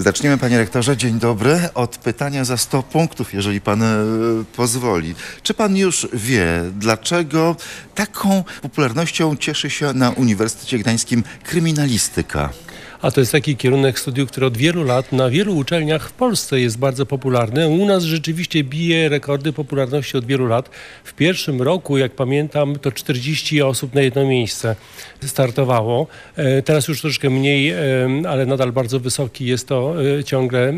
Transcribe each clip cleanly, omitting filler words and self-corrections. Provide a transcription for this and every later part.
Zaczniemy, panie rektorze, dzień dobry, od pytania za 100 punktów, jeżeli pan pozwoli. Czy pan już wie, dlaczego taką popularnością cieszy się na Uniwersytecie Gdańskim kryminalistyka? A to jest taki kierunek studiów, który od wielu lat na wielu uczelniach w Polsce jest bardzo popularny. U nas rzeczywiście bije rekordy popularności od wielu lat. W pierwszym roku, jak pamiętam, to 40 osób na jedno miejsce startowało. Teraz już troszkę mniej, ale nadal bardzo wysoki jest to ciągle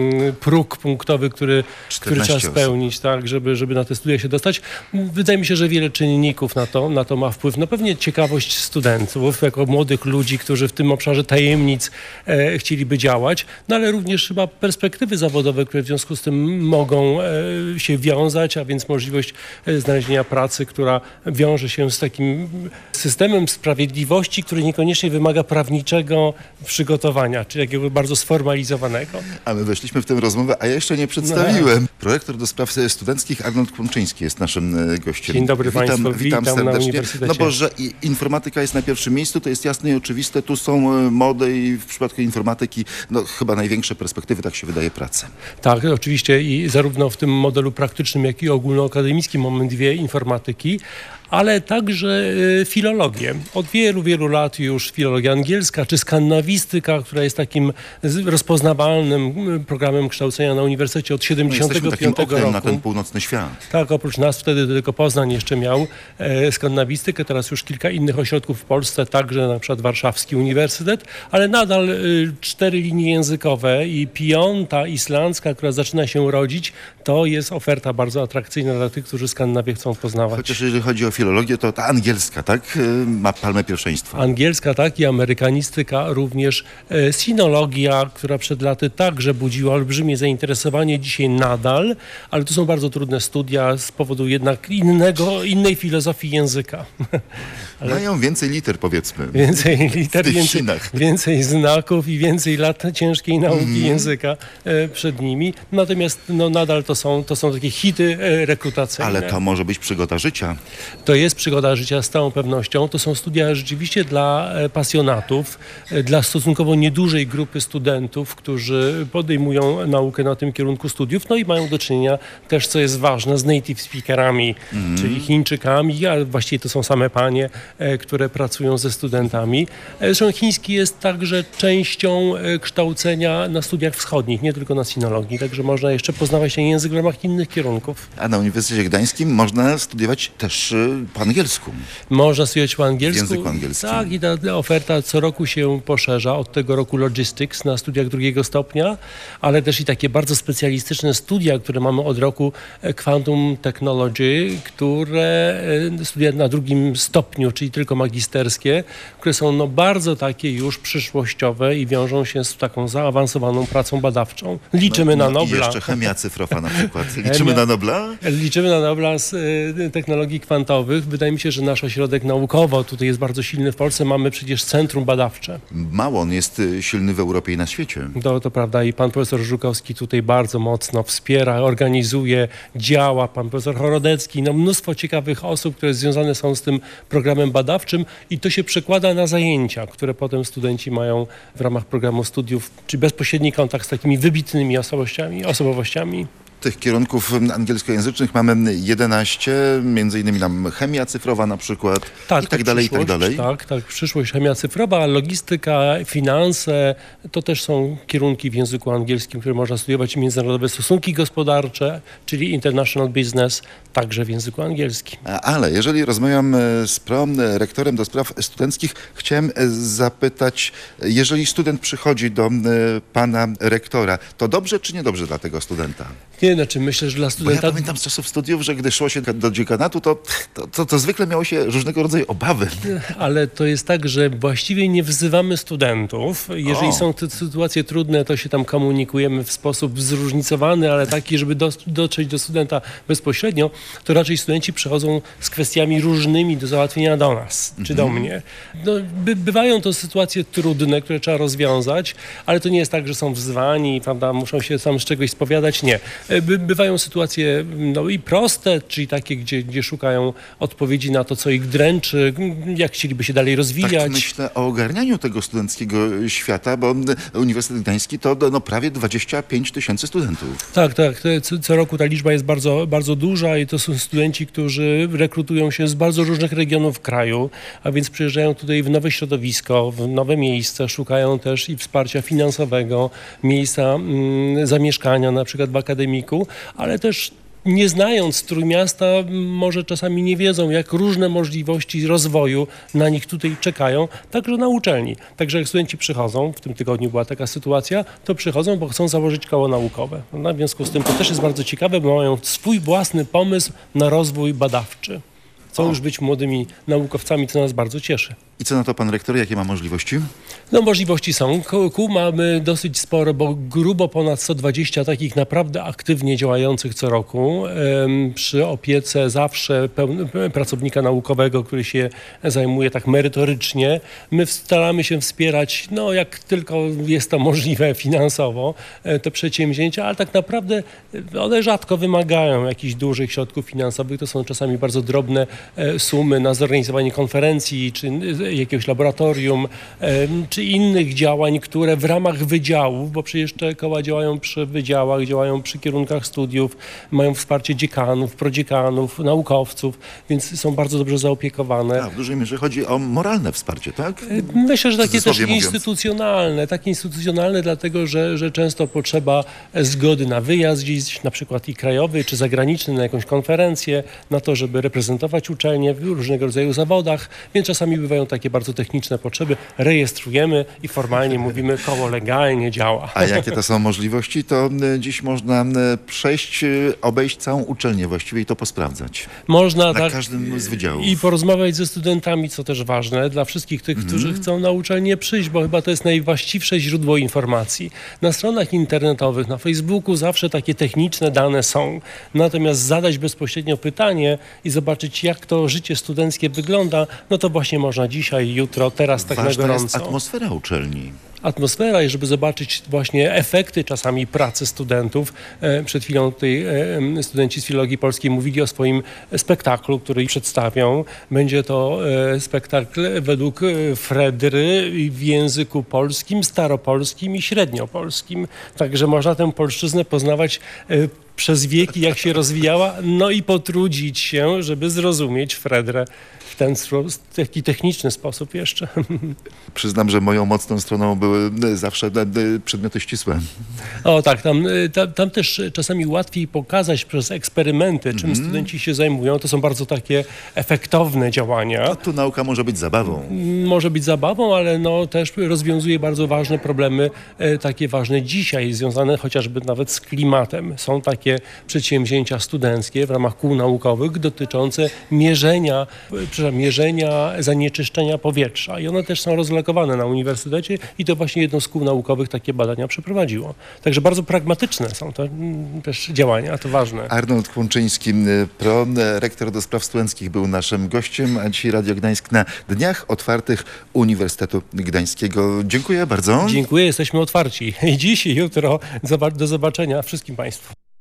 próg punktowy, który trzeba spełnić, tak, żeby na te studia się dostać. Wydaje mi się, że wiele czynników na to ma wpływ. No pewnie ciekawość studentów, jako młodych ludzi, którzy w tym obszarze tajemnic chcieliby działać, no ale również chyba perspektywy zawodowe, które w związku z tym mogą się wiązać, a więc możliwość znalezienia pracy, która wiąże się z takim systemem sprawiedliwości, który niekoniecznie wymaga prawniczego przygotowania, czyli takiego bardzo sformalizowanego. A my weszliśmy w tę rozmowę, a ja jeszcze nie przedstawiłem. No. Prorektor do spraw studenckich Arnold Kłączyński jest naszym gościem. Dzień dobry Państwu, witam serdecznie. Na uniwersytecie. No bo, że informatyka jest na pierwszym miejscu, to jest jasne i oczywiste. Tu są mody i w przypadku informatyki no, chyba największe perspektywy, tak się wydaje, pracy. Tak, oczywiście i zarówno w tym modelu praktycznym, jak i ogólnoakademickim mamy dwie informatyki, ale także filologię. Od wielu, wielu lat już filologia angielska czy skannawistyka, która jest takim rozpoznawalnym programem kształcenia na uniwersytecie od 75 roku. Na ten północny świat. Tak, oprócz nas wtedy tylko Poznań jeszcze miał skannawistykę, teraz już kilka innych ośrodków w Polsce, także na przykład Warszawski Uniwersytet, ale nadal 4 linie językowe i 5. islandzka, która zaczyna się rodzić, to jest oferta bardzo atrakcyjna dla tych, którzy Skandynawię chcą poznawać. Chociaż jeżeli chodzi o filologię, to ta angielska, tak? Ma palmę pierwszeństwa. Angielska, tak, i amerykanistyka również. Sinologia, która przed laty także budziła olbrzymie zainteresowanie, dzisiaj nadal, ale to są bardzo trudne studia z powodu jednak innej filozofii języka. Ale mają więcej liter, powiedzmy. Więcej liter, więcej znaków i więcej lat ciężkiej nauki języka przed nimi. Natomiast no, nadal to są takie hity rekrutacyjne. Ale to może być przygoda życia. To jest przygoda życia z całą pewnością. To są studia rzeczywiście dla pasjonatów, dla stosunkowo niedużej grupy studentów, którzy podejmują naukę na tym kierunku studiów, no i mają do czynienia też, co jest ważne, z native speakerami, czyli Chińczykami, a właściwie to są same panie, które pracują ze studentami. Zresztą chiński jest także częścią kształcenia na studiach wschodnich, nie tylko na sinologii, także można jeszcze poznawać ten język w ramach innych kierunków. A na Uniwersytecie Gdańskim można studiować też po angielsku. Można studiować po angielsku. W języku angielskim. Tak, i ta oferta co roku się poszerza. Od tego roku Logistics na studiach 2. stopnia, ale też i takie bardzo specjalistyczne studia, które mamy od roku Quantum Technology, które studia na 2. stopniu, czyli tylko magisterskie, które są no bardzo takie już przyszłościowe i wiążą się z taką zaawansowaną pracą badawczą. Liczymy na Nobla. I jeszcze chemia cyfrowa na przykład. Liczymy na Nobla? Liczymy na Nobla z technologii kwantowych. Wydaje mi się, że nasz ośrodek naukowo tutaj jest bardzo silny w Polsce. Mamy przecież centrum badawcze. Mało on jest silny w Europie i na świecie. To prawda i pan profesor Żukowski tutaj bardzo mocno wspiera, organizuje, działa. Pan profesor Chorodecki, no mnóstwo ciekawych osób, które związane są z tym programem badawczym i to się przekłada na zajęcia, które potem studenci mają w ramach programu studiów, czy bezpośredni kontakt z takimi wybitnymi osobowościami. Tych kierunków angielskojęzycznych mamy 11, między innymi nam chemia cyfrowa na przykład, tak, i tak dalej, i tak dalej. Tak, przyszłość, chemia cyfrowa, logistyka, finanse, to też są kierunki w języku angielskim, które można studiować, międzynarodowe stosunki gospodarcze, czyli international business, także w języku angielskim. Ale jeżeli rozmawiam z prorektorem do spraw studenckich, chciałem zapytać, jeżeli student przychodzi do pana rektora, to dobrze czy niedobrze dla tego studenta? Nie, znaczy myślę, że dla studenta... Bo ja pamiętam z czasów studiów, że gdy szło się do dziekanatu, to zwykle miało się różnego rodzaju obawy. Ale to jest tak, że właściwie nie wzywamy studentów. Jeżeli są te sytuacje trudne, to się tam komunikujemy w sposób zróżnicowany, ale taki, żeby dotrzeć do studenta bezpośrednio, to raczej studenci przychodzą z kwestiami różnymi do załatwienia do nas, czy do mnie. No, bywają to sytuacje trudne, które trzeba rozwiązać, ale to nie jest tak, że są wzywani, prawda, muszą się sam z czegoś spowiadać. Nie. Bywają sytuacje no, i proste, czyli takie, gdzie szukają odpowiedzi na to, co ich dręczy, jak chcieliby się dalej rozwijać. Tak myślę o ogarnianiu tego studenckiego świata, bo Uniwersytet Gdański to no, prawie 25 000 studentów. Tak. Co roku ta liczba jest bardzo, bardzo duża i to są studenci, którzy rekrutują się z bardzo różnych regionów kraju, a więc przyjeżdżają tutaj w nowe środowisko, w nowe miejsce, szukają też i wsparcia finansowego, miejsca zamieszkania, na przykład w akademiku, ale też nie znając Trójmiasta, może czasami nie wiedzą, jak różne możliwości rozwoju na nich tutaj czekają, także na uczelni. Także jak studenci przychodzą, w tym tygodniu była taka sytuacja, to przychodzą, bo chcą założyć koło naukowe. No, w związku z tym to też jest bardzo ciekawe, bo mają swój własny pomysł na rozwój badawczy. Chcą już być młodymi naukowcami, co nas bardzo cieszy. I co na to pan rektor? Jakie ma możliwości? No możliwości są. Kół mamy dosyć sporo, bo grubo ponad 120 takich naprawdę aktywnie działających co roku. Przy opiece zawsze pracownika naukowego, który się zajmuje tak merytorycznie. My staramy się wspierać, no jak tylko jest to możliwe finansowo, te przedsięwzięcia, ale tak naprawdę one rzadko wymagają jakichś dużych środków finansowych. To są czasami bardzo drobne sumy na zorganizowanie konferencji, czy jakiegoś laboratorium, czy innych działań, które w ramach wydziałów, bo przecież te koła działają przy wydziałach, działają przy kierunkach studiów, mają wsparcie dziekanów, prodziekanów, naukowców, więc są bardzo dobrze zaopiekowane. A, w dużej mierze chodzi o moralne wsparcie, tak? Myślę, że takie też cudzysłowie mówiąc. instytucjonalne, dlatego że często potrzeba zgody na wyjazd gdzieś, na przykład i krajowy, czy zagraniczny, na jakąś konferencję, na to, żeby reprezentować uczelnię w różnego rodzaju zawodach, więc czasami bywają takie bardzo techniczne potrzeby, rejestrujemy i formalnie mówimy, koło legalnie działa. A jakie to są możliwości? To dziś można obejść całą uczelnię właściwie i to posprawdzać. Można Na tak każdym z wydziałów. i porozmawiać ze studentami, co też ważne dla wszystkich tych, którzy chcą na uczelnię przyjść, bo chyba to jest najwłaściwsze źródło informacji. Na stronach internetowych, na Facebooku zawsze takie techniczne dane są. Natomiast zadać bezpośrednio pytanie i zobaczyć, jak to życie studenckie wygląda, no to właśnie można dzisiaj, jutro, teraz tak na Ważna gorąco. jest atmosfera uczelni. Atmosfera i żeby zobaczyć właśnie efekty czasami pracy studentów. Przed chwilą tutaj studenci z filologii polskiej mówili o swoim spektaklu, który przedstawią. Będzie to spektakl według Fredry w języku polskim, staropolskim i średniopolskim. Także można tę polszczyznę poznawać przez wieki, jak się rozwijała, no i potrudzić się, żeby zrozumieć Fredrę w ten taki techniczny sposób jeszcze. Przyznam, że moją mocną stroną były zawsze przedmioty ścisłe. O tak, tam też czasami łatwiej pokazać przez eksperymenty, czym studenci się zajmują. To są bardzo takie efektowne działania. A tu nauka może być zabawą. Może być zabawą, ale no, też rozwiązuje bardzo ważne problemy, takie ważne dzisiaj, związane chociażby nawet z klimatem. Są takie przedsięwzięcia studenckie w ramach kół naukowych dotyczące mierzenia zanieczyszczenia powietrza. I one też są rozlokowane na uniwersytecie i to właśnie jedno z kół naukowych takie badania przeprowadziło. Także bardzo pragmatyczne są to też działania, to ważne. Arnold Kłączyński, prorektor do spraw studenckich, był naszym gościem, a dzisiaj Radio Gdańsk na Dniach Otwartych Uniwersytetu Gdańskiego. Dziękuję bardzo. Dziękuję, jesteśmy otwarci. I dziś, i jutro. Do zobaczenia wszystkim Państwu.